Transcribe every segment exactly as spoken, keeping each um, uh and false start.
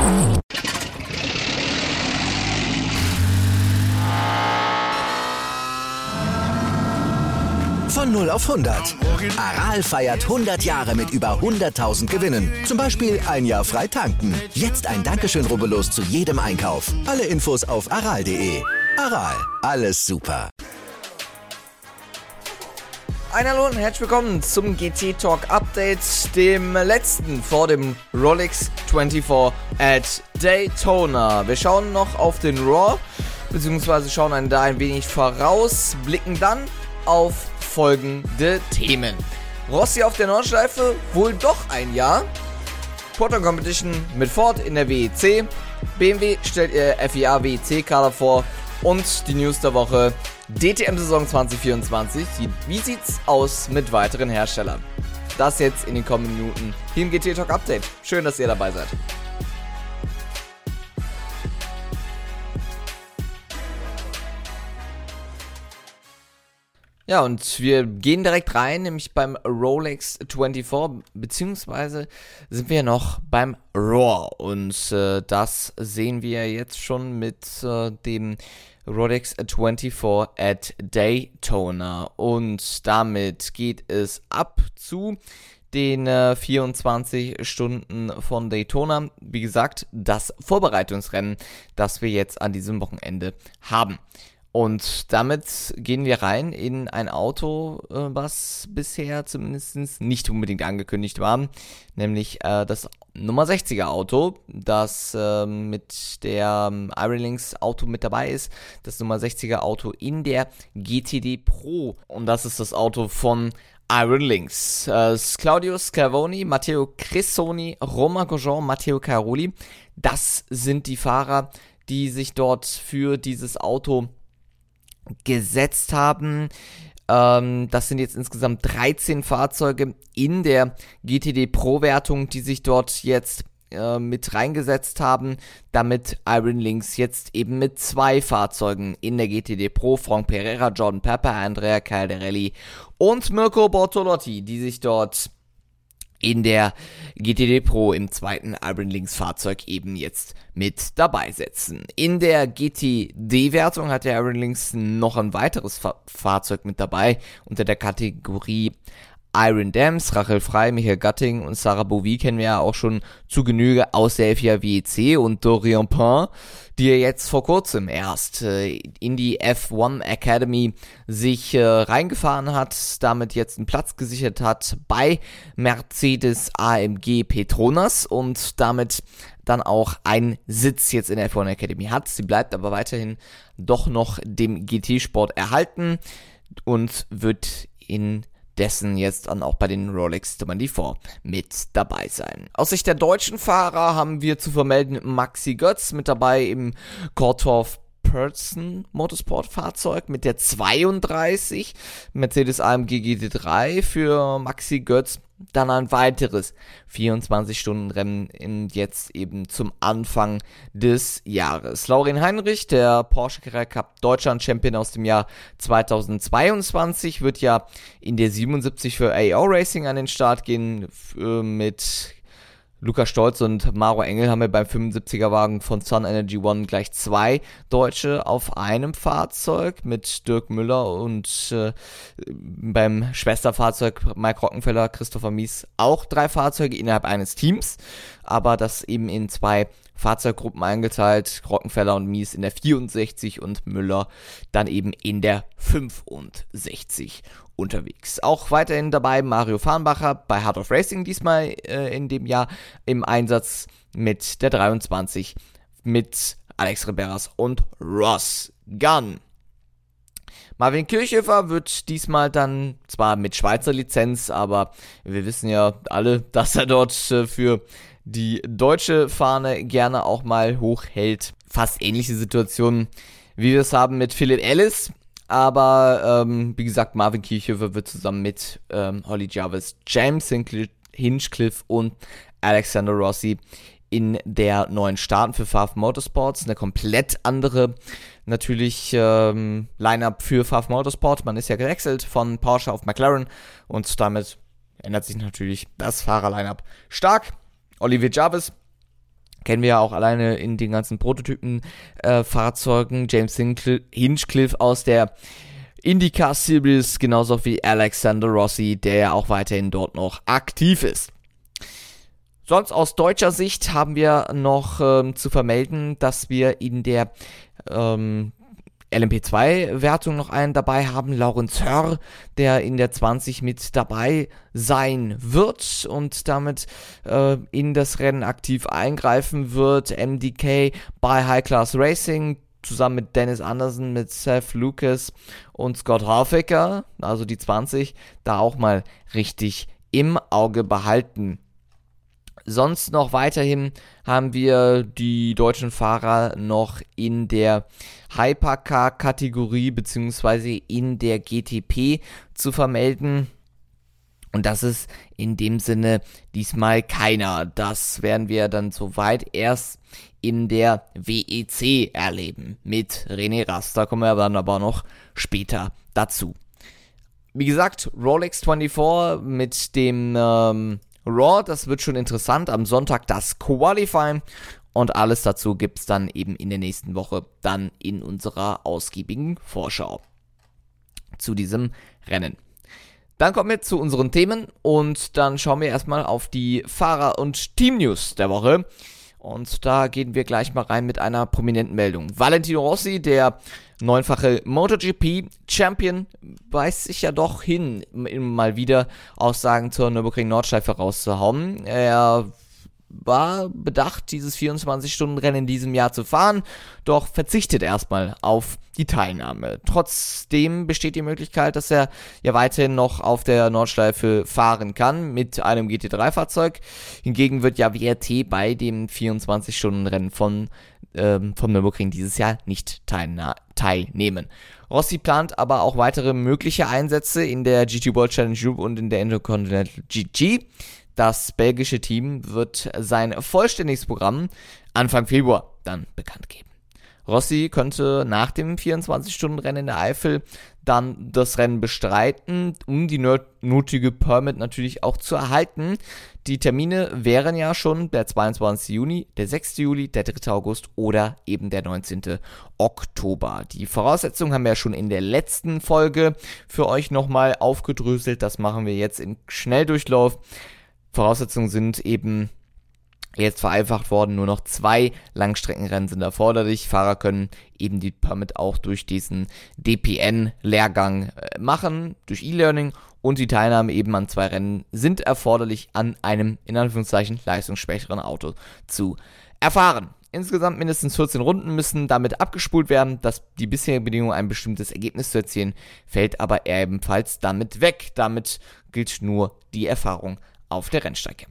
Von null auf hundert. Aral feiert hundert Jahre mit über hunderttausend Gewinnen. Zum Beispiel ein Jahr frei tanken. Jetzt ein Dankeschön, rubbellos zu jedem Einkauf. Alle Infos auf aral punkt de. Aral, alles super. Ein Hallo und herzlich willkommen zum G T Talk Update, dem letzten vor dem Rolex vierundzwanzig at Daytona. Wir schauen noch auf den Raw, beziehungsweise schauen einen da ein wenig voraus, blicken dann auf folgende Themen. Rossi auf der Nordschleife, wohl doch ein Jahr. Proton Competition mit Ford in der W E C. B M W stellt ihr F I A W E C-Kader vor. Und die News der Woche, D T M-Saison zwanzig vierundzwanzig. Wie sieht's aus mit weiteren Herstellern? Das jetzt in den kommenden Minuten hier im G T Talk Update. Schön, dass ihr dabei seid. Ja, und wir gehen direkt rein, nämlich beim Rolex vierundzwanzig, beziehungsweise sind wir noch beim Raw. Und äh, das sehen wir jetzt schon mit äh, dem Rolex vierundzwanzig at Daytona. Und damit geht es ab zu den äh, vierundzwanzig Stunden von Daytona. Wie gesagt, das Vorbereitungsrennen, das wir jetzt an diesem Wochenende haben. Und damit gehen wir rein in ein Auto, äh, was bisher zumindest nicht unbedingt angekündigt war, nämlich äh, das Nummer sechziger Auto, das äh, mit der ähm, Ironlinks Auto mit dabei ist, das Nummer sechziger Auto in der G T D Pro. Und das ist das Auto von Ironlinks. Äh, Claudio Schiavoni, Matteo Cressoni, Romain Grosjean, Matteo Cairoli, das sind die Fahrer, die sich dort für dieses Auto gesetzt haben. Ähm, das sind jetzt insgesamt dreizehn Fahrzeuge in der G T D Pro-Wertung, die sich dort jetzt äh, mit reingesetzt haben, damit Ironlinks jetzt eben mit zwei Fahrzeugen in der G T D Pro, Franck Pereira, Jordan Pepper, Andrea Caldarelli und Mirko Bortolotti, die sich dort in der G T D Pro im zweiten Ironlinks Fahrzeug eben jetzt mit dabei setzen. In der G T D-Wertung hat der Ironlinks noch ein weiteres Fa- Fahrzeug mit dabei unter der Kategorie Iron Dams. Rachel Frey, Michael Gatting und Sarah Bovy kennen wir ja auch schon zu Genüge aus der F I A W E C und Dorian Pain, die ja jetzt vor kurzem erst äh, in die F eins Academy sich äh, reingefahren hat, damit jetzt einen Platz gesichert hat bei Mercedes A M G Petronas und damit dann auch einen Sitz jetzt in der F eins Academy hat. Sie bleibt aber weiterhin doch noch dem G T-Sport erhalten und wird in dessen jetzt dann auch bei den Rolex vierundzwanzig mit dabei sein. Aus Sicht der deutschen Fahrer haben wir zu vermelden Maxi Götz mit dabei im Korthoff Person Motorsport Fahrzeug mit der zweiunddreißig, Mercedes A M G G T drei für Maxi Götz. Dann ein weiteres vierundzwanzig-Stunden-Rennen in jetzt eben zum Anfang des Jahres. Laurin Heinrich, der Porsche Carrera Cup Deutschland Champion aus dem Jahr zweitausendzweiundzwanzig, wird ja in der siebenundsiebzig für A O Racing an den Start gehen. Äh, mit Lukas Stolz und Maro Engel haben wir beim fünfundsiebziger Wagen von Sun Energy One gleich zwei Deutsche auf einem Fahrzeug mit Dirk Müller und äh, beim Schwesterfahrzeug Mike Rockenfeller, Christopher Mies auch drei Fahrzeuge innerhalb eines Teams, aber das eben in zwei Fahrzeuggruppen eingeteilt, Rockenfeller und Mies in der vierundsechzig und Müller dann eben in der fünfundsechzig unterwegs. Auch weiterhin dabei Mario Farnbacher bei Heart of Racing, diesmal äh, in dem Jahr im Einsatz mit der dreiundzwanzig mit Alex Riberas und Ross Gunn. Marvin Kirchhofer wird diesmal dann zwar mit Schweizer Lizenz, aber wir wissen ja alle, dass er dort äh, für die deutsche Fahne gerne auch mal hochhält. Fast ähnliche Situationen, wie wir es haben mit Philip Ellis. Aber, ähm, wie gesagt, Marvin Kirchhofer wird zusammen mit ähm, Holly Jarvis, James Hinchcliffe und Alexander Rossi in der neuen starten für Pfaff Motorsports. Eine komplett andere, natürlich, ähm, Line-Up für Pfaff Motorsport. Man ist ja gewechselt von Porsche auf McLaren und damit ändert sich natürlich das Fahrer-Line-Up stark. Olivier Jarvis Kennen wir ja auch alleine in den ganzen Prototypen-Fahrzeugen. Äh, James Hinchcliffe aus der IndyCar Series, genauso wie Alexander Rossi, der ja auch weiterhin dort noch aktiv ist. Sonst aus deutscher Sicht haben wir noch ähm, zu vermelden, dass wir in der ähm, L M P zwei Wertung noch einen dabei haben, Laurens Hörr, der in der zwanzig mit dabei sein wird und damit äh, in das Rennen aktiv eingreifen wird. M D K bei High Class Racing zusammen mit Dennis Anderson, mit Seth Lucas und Scott Harvicker, also die zwanzig, da auch mal richtig im Auge behalten. Sonst noch weiterhin haben wir die deutschen Fahrer noch in der Hypercar-Kategorie beziehungsweise in der G T P zu vermelden. Und das ist in dem Sinne diesmal keiner. Das werden wir dann soweit erst in der W E C erleben mit René Rast. Da kommen wir dann aber noch später dazu. Wie gesagt, Rolex vierundzwanzig mit dem ähm, Raw, das wird schon interessant. Am Sonntag das Qualifying und alles dazu gibt es dann eben in der nächsten Woche dann in unserer ausgiebigen Vorschau zu diesem Rennen. Dann kommen wir zu unseren Themen und dann schauen wir erstmal auf die Fahrer- und Team-News der Woche. Und da gehen wir gleich mal rein mit einer prominenten Meldung. Valentino Rossi, der neunfache MotoGP-Champion, weist sich ja doch hin, mal wieder Aussagen zur Nürburgring-Nordschleife rauszuhauen. Er war bedacht, dieses vierundzwanzig-Stunden-Rennen in diesem Jahr zu fahren, doch verzichtet erstmal auf die Teilnahme. Trotzdem besteht die Möglichkeit, dass er ja weiterhin noch auf der Nordschleife fahren kann mit einem G T drei Fahrzeug. Hingegen wird ja W R T bei dem vierundzwanzig-Stunden-Rennen von ähm, vom Nürburgring dieses Jahr nicht teilna- teilnehmen. Rossi plant aber auch weitere mögliche Einsätze in der G T World Challenge Group und in der Intercontinental G G. Das belgische Team wird sein vollständiges Programm Anfang Februar dann bekannt geben. Rossi könnte nach dem vierundzwanzig-Stunden-Rennen in der Eifel dann das Rennen bestreiten, um die nötige Permit natürlich auch zu erhalten. Die Termine wären ja schon der zweiundzwanzigste Juni, der sechste Juli, der dritte August oder eben der neunzehnte Oktober. Die Voraussetzungen haben wir ja schon in der letzten Folge für euch nochmal aufgedröselt. Das machen wir jetzt im Schnelldurchlauf. Voraussetzungen sind eben jetzt vereinfacht worden, nur noch zwei Langstreckenrennen sind erforderlich. Fahrer können eben die Permit auch durch diesen D P N-Lehrgang machen, durch E-Learning, und die Teilnahme eben an zwei Rennen sind erforderlich, an einem, in Anführungszeichen, leistungsschwächeren Auto zu erfahren. Insgesamt mindestens vierzehn Runden müssen damit abgespult werden. Dass die bisherige Bedingung, ein bestimmtes Ergebnis zu erzielen, fällt aber ebenfalls damit weg. Damit gilt nur die Erfahrung auf der Rennstrecke.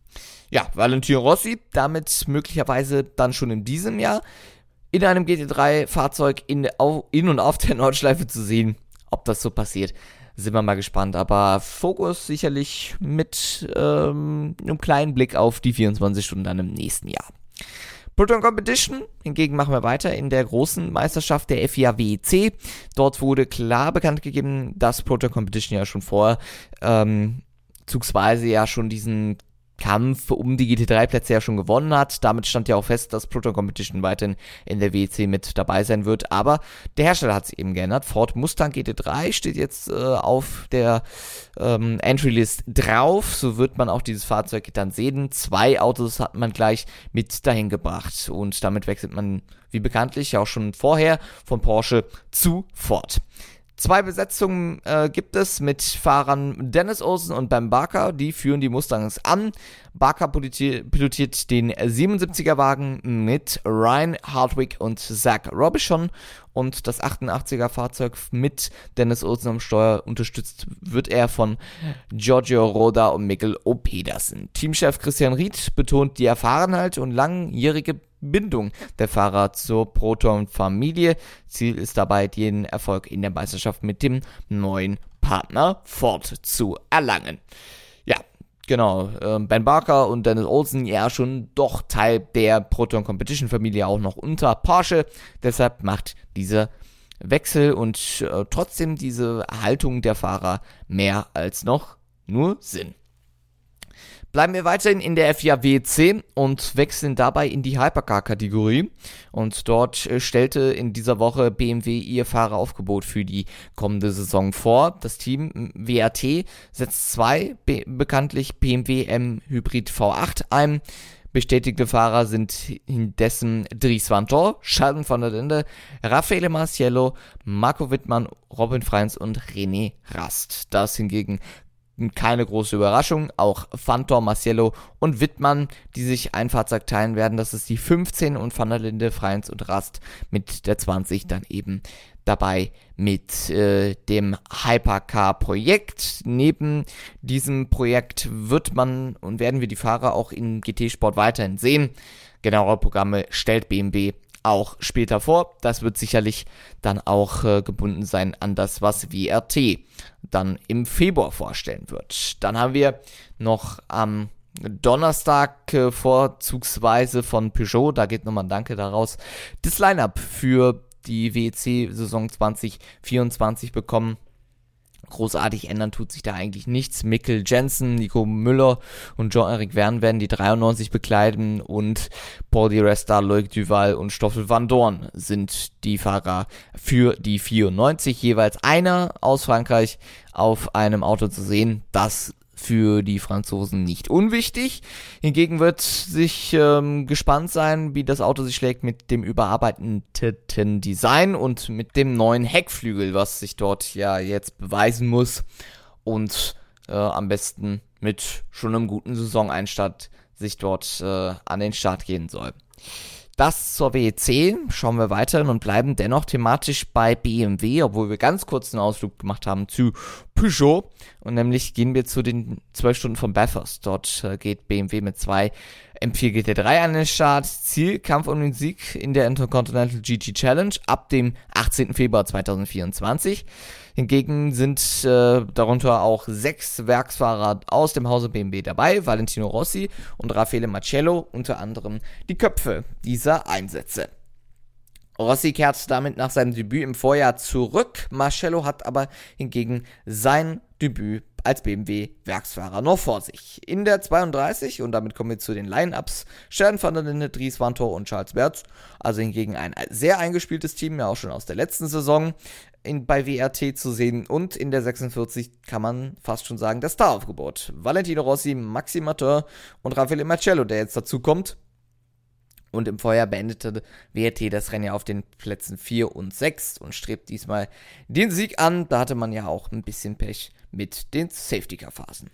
Ja, Valentino Rossi, damit möglicherweise dann schon in diesem Jahr in einem G T drei Fahrzeug in, in und auf der Nordschleife zu sehen. Ob das so passiert, sind wir mal gespannt. Aber Fokus sicherlich mit ähm, einem kleinen Blick auf die vierundzwanzig Stunden dann im nächsten Jahr. Proton Competition, hingegen machen wir weiter in der großen Meisterschaft der F I A W E C. Dort wurde klar bekannt gegeben, dass Proton Competition ja schon vorher ähm, zugsweise ja schon diesen Kampf um die G T drei Plätze ja schon gewonnen hat. Damit stand ja auch fest, dass Proton Competition weiterhin in der W E C mit dabei sein wird. Aber der Hersteller hat sich eben geändert. Ford Mustang G T drei steht jetzt äh, auf der ähm, Entry-List drauf. So wird man auch dieses Fahrzeug dann sehen. Zwei Autos hat man gleich mit dahin gebracht. Und damit wechselt man, wie bekanntlich, auch schon vorher von Porsche zu Ford. Zwei Besetzungen äh, gibt es mit Fahrern Dennis Olsen und Ben Barker, die führen die Mustangs an. Barker pilotiert, pilotiert den siebenundsiebziger Wagen mit Ryan Hardwick und Zach Robichon, und das achtundachtziger Fahrzeug mit Dennis Olsen am Steuer unterstützt wird er von Giorgio Roda und Mikkel O. Pedersen. Teamchef Christian Ried betont die Erfahrenheit und langjährige Bindung der Fahrer zur Proton-Familie. Ziel ist dabei, den Erfolg in der Meisterschaft mit dem neuen Partner Ford zu erlangen. Ja, genau. Ben Barker und Dennis Olsen ja schon doch Teil der Proton Competition Familie, auch noch unter Porsche. Deshalb macht dieser Wechsel und äh, trotzdem diese Haltung der Fahrer mehr als noch nur Sinn. Bleiben wir weiterhin in der F I A W E C und wechseln dabei in die Hypercar-Kategorie. Und dort äh, stellte in dieser Woche B M W ihr Fahreraufgebot für die kommende Saison vor. Das Team W R T setzt zwei be- bekanntlich B M W M Hybrid V acht ein. Bestätigte Fahrer sind indessen Dries Vanthoor, Sheldon van der Linde, Raffaele Marciello, Marco Wittmann, Robin Freins und René Rast. Das hingegen keine große Überraschung, auch Vanthoor, Marciello und Wittmann, die sich ein Fahrzeug teilen werden, das ist die fünfzehn und Van der Linde, Freins und Rast mit der zwanzig dann eben dabei mit äh, dem Hypercar-Projekt. Neben diesem Projekt wird man und werden wir die Fahrer auch in G T-Sport weiterhin sehen. Genauere Programme stellt B M W auch später vor. Das wird sicherlich dann auch äh, gebunden sein an das, was W R T dann im Februar vorstellen wird. Dann haben wir noch am Donnerstag äh, vorzugsweise von Peugeot, da geht nochmal ein Danke daraus, das Line-Up für die W E C-Saison zwanzig vierundzwanzig bekommen. Großartig ändern tut sich da eigentlich nichts. Mikkel Jensen, Nico Müller und Jean-Eric Verne werden die dreiundneunzig bekleiden und Paul Di Resta, Loic Duval und Stoffel Van Dorn sind die Fahrer für die vierundneunzig. Jeweils einer aus Frankreich auf einem Auto zu sehen, das für die Franzosen nicht unwichtig. Hingegen wird sich ähm, gespannt sein, wie das Auto sich schlägt mit dem überarbeiteten Design und mit dem neuen Heckflügel, was sich dort ja jetzt beweisen muss und äh, am besten mit schon einem guten Saisoneinstart sich dort äh, an den Start gehen soll. Das zur W E C, schauen wir weiter und bleiben dennoch thematisch bei B M W, obwohl wir ganz kurz einen Ausflug gemacht haben zu Peugeot. Und nämlich gehen wir zu den zwölf Stunden von Bathurst. Dort äh, geht B M W mit zwei M vier G T drei an den Start. Ziel, Kampf um den Sieg in der Intercontinental G T Challenge ab dem achtzehnten Februar zweitausendvierundzwanzig. Hingegen sind äh, darunter auch sechs Werksfahrer aus dem Hause B M W dabei, Valentino Rossi und Raffaele Marciello, unter anderem die Köpfe dieser Einsätze. Rossi kehrt damit nach seinem Debüt im Vorjahr zurück, Marciello hat aber hingegen sein Debüt als B M W-Werksfahrer noch vor sich. In der zweiunddreißig, und damit kommen wir zu den Line-Ups, Sheldon van der Linde, Dries Vanthoor und Charles Bertz, also hingegen ein sehr eingespieltes Team, ja auch schon aus der letzten Saison in, bei W R T zu sehen, und in der sechsundvierzig kann man fast schon sagen, das Staraufgebot. Valentino Rossi, Maxime Martin und Raffaele Marciello, der jetzt dazu kommt. Und im Vorjahr beendete W R T das Rennen ja auf den Plätzen vier und sechs und strebt diesmal den Sieg an. Da hatte man ja auch ein bisschen Pech mit den Safety-Car-Phasen.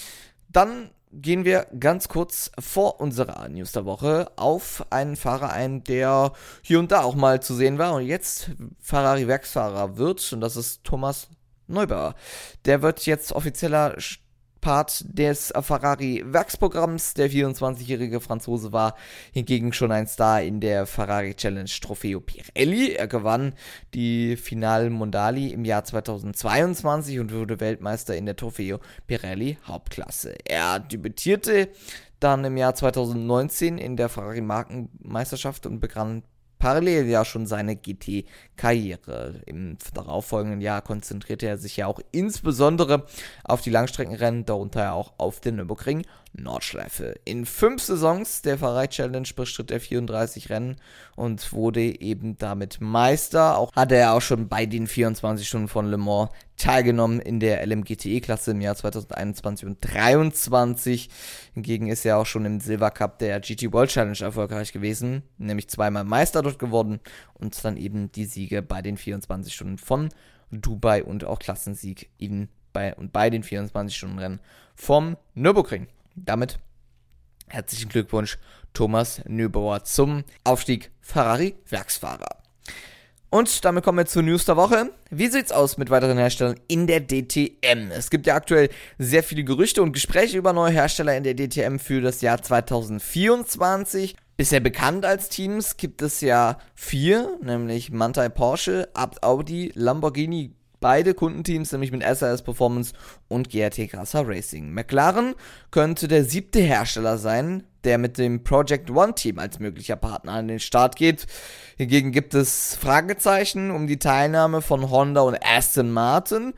Dann gehen wir ganz kurz vor unserer News der Woche auf einen Fahrer ein, der hier und da auch mal zu sehen war und jetzt Ferrari-Werksfahrer wird, und das ist Thomas Neubauer. Der wird jetzt offizieller Part des Ferrari-Werksprogramms. Der vierundzwanzigjährige Franzose war hingegen schon ein Star in der Ferrari Challenge Trofeo Pirelli. Er gewann die Finale Mondiali im Jahr zweitausendzweiundzwanzig und wurde Weltmeister in der Trofeo Pirelli Hauptklasse. Er debütierte dann im Jahr zweitausendneunzehn in der Ferrari Markenmeisterschaft und begann parallel ja schon seine G T-Karriere. Im darauffolgenden Jahr konzentrierte er sich ja auch insbesondere auf die Langstreckenrennen, darunter ja auch auf den Nürburgring Nordschleife. In fünf Saisons der Ferrari Challenge bestritt er vierunddreißig Rennen und wurde eben damit Meister. Auch hatte er auch schon bei den vierundzwanzig Stunden von Le Mans teilgenommen in der L M G T E-Klasse im Jahr zweitausendeinundzwanzig und dreiundzwanzig. Hingegen ist er auch schon im Silver Cup der G T World Challenge erfolgreich gewesen, nämlich zweimal Meister dort geworden und dann eben die Siege bei den vierundzwanzig Stunden von Dubai und auch Klassensieg in, bei, und bei den vierundzwanzig Stunden Rennen vom Nürburgring. Damit herzlichen Glückwunsch, Thomas Neubauer, zum Aufstieg Ferrari-Werksfahrer. Und damit kommen wir zur News der Woche. Wie sieht's aus mit weiteren Herstellern in der D T M? Es gibt ja aktuell sehr viele Gerüchte und Gespräche über neue Hersteller in der D T M für das Jahr zweitausendvierundzwanzig. Bisher bekannt als Teams gibt es ja vier, nämlich Manthey Porsche, Abt Audi, Lamborghini, beide Kundenteams, nämlich mit S R S Performance und G R T Grasser Racing. McLaren könnte der siebte Hersteller sein, der mit dem Project One Team als möglicher Partner an den Start geht. Hingegen gibt es Fragezeichen um die Teilnahme von Honda und Aston Martin.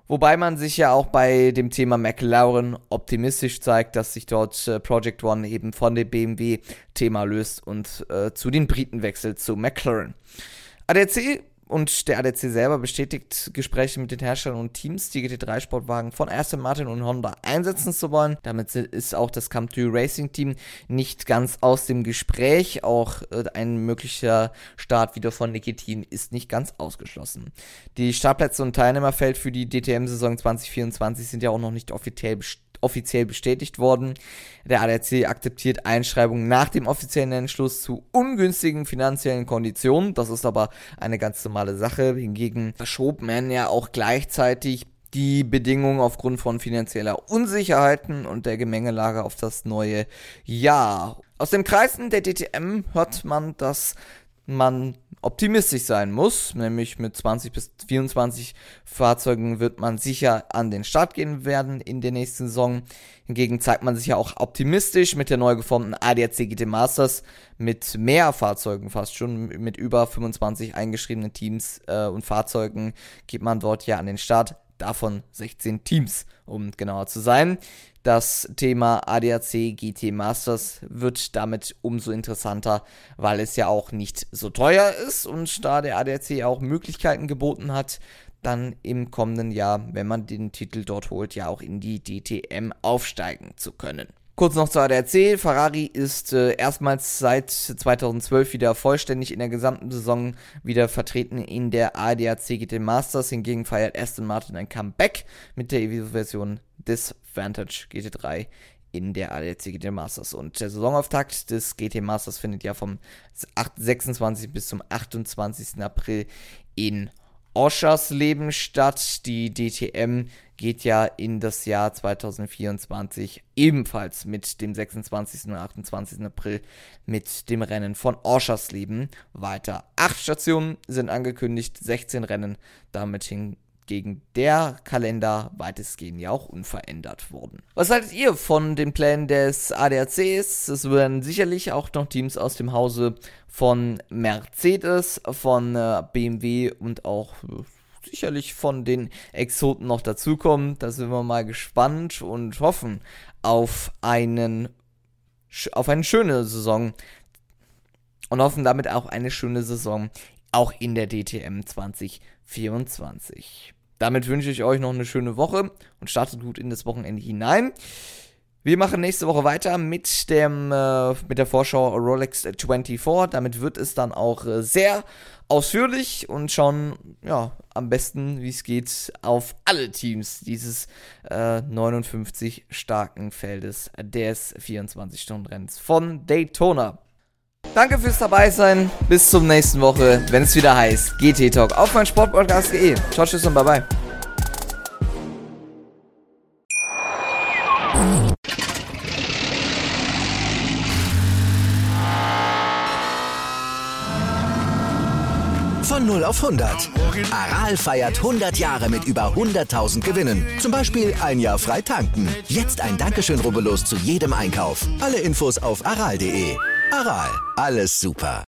Wobei man sich ja auch bei dem Thema McLaren optimistisch zeigt, dass sich dort äh, Project One eben von dem B M W-Thema löst und äh, zu den Briten wechselt, zu McLaren. A D A C und der A D A C selber bestätigt Gespräche mit den Herstellern und Teams, die G T drei Sportwagen von Aston Martin und Honda einsetzen zu wollen. Damit ist auch das Camptoo Racing Team nicht ganz aus dem Gespräch. Auch äh, ein möglicher Start wieder von Nikitin ist nicht ganz ausgeschlossen. Die Startplätze und Teilnehmerfeld für die D T M-Saison zwanzig vierundzwanzig sind ja auch noch nicht offiziell bestätigt. offiziell bestätigt worden. Der A D A C akzeptiert Einschreibungen nach dem offiziellen Entschluss zu ungünstigen finanziellen Konditionen. Das ist aber eine ganz normale Sache. Hingegen verschob man ja auch gleichzeitig die Bedingungen aufgrund von finanzieller Unsicherheiten und der Gemengelage auf das neue Jahr. Aus den Kreisen der D T M hört man, dass man optimistisch sein muss, nämlich mit zwanzig bis vierundzwanzig Fahrzeugen wird man sicher an den Start gehen werden in der nächsten Saison. Hingegen zeigt man sich ja auch optimistisch mit der neu geformten A D A C G T Masters mit mehr Fahrzeugen, fast schon mit über fünfundzwanzig eingeschriebenen Teams äh, und Fahrzeugen geht man dort ja an den Start, davon sechzehn Teams, um genauer zu sein. Das Thema A D A C G T Masters wird damit umso interessanter, weil es ja auch nicht so teuer ist und da der A D A C auch Möglichkeiten geboten hat, dann im kommenden Jahr, wenn man den Titel dort holt, ja auch in die D T M aufsteigen zu können. Kurz noch zur A D A C. Ferrari ist äh, erstmals seit zweitausendzwölf wieder vollständig in der gesamten Saison wieder vertreten in der A D A C G T Masters. Hingegen feiert Aston Martin ein Comeback mit der Evo-Version des Vantage G T drei in der A D A C G T Masters. Und der Saisonauftakt des G T Masters findet ja vom sechsundzwanzigsten bis zum achtundzwanzigsten April in Oschersleben statt. Die D T M geht ja in das Jahr zweitausendvierundzwanzig ebenfalls mit dem sechsundzwanzigsten und achtundzwanzigsten April mit dem Rennen von Oschersleben weiter. Acht Stationen sind angekündigt, sechzehn Rennen, damit hingegen der Kalender weitestgehend ja auch unverändert worden. Was haltet ihr von den Plänen des A D A Cs? Es werden sicherlich auch noch Teams aus dem Hause von Mercedes, von äh, B M W und auch äh, sicherlich von den Exoten noch dazukommen. Da sind wir mal gespannt und hoffen auf einen auf eine schöne Saison und hoffen damit auch eine schöne Saison auch in der D T M zwanzig vierundzwanzig. Damit wünsche ich euch noch eine schöne Woche und startet gut in das Wochenende hinein. Wir machen nächste Woche weiter mit dem äh, mit der Vorschau Rolex vierundzwanzig. Damit wird es dann auch äh, sehr ausführlich und schauen, ja, am besten, wie es geht, auf alle Teams dieses äh, neunundfünfzig starken Feldes des vierundzwanzig-Stunden-Rennens von Daytona. Danke fürs Dabeisein. Bis zum nächsten Woche, wenn es wieder heißt G T Talk auf mein Sportpodcast punkt de. Ciao, tschüss und bye bye. Von null auf hundert. Aral feiert hundert Jahre mit über hunderttausend Gewinnen. Zum Beispiel ein Jahr frei tanken. Jetzt ein Dankeschön, rubbellos zu jedem Einkauf. Alle Infos auf aral punkt de. Aral, alles super.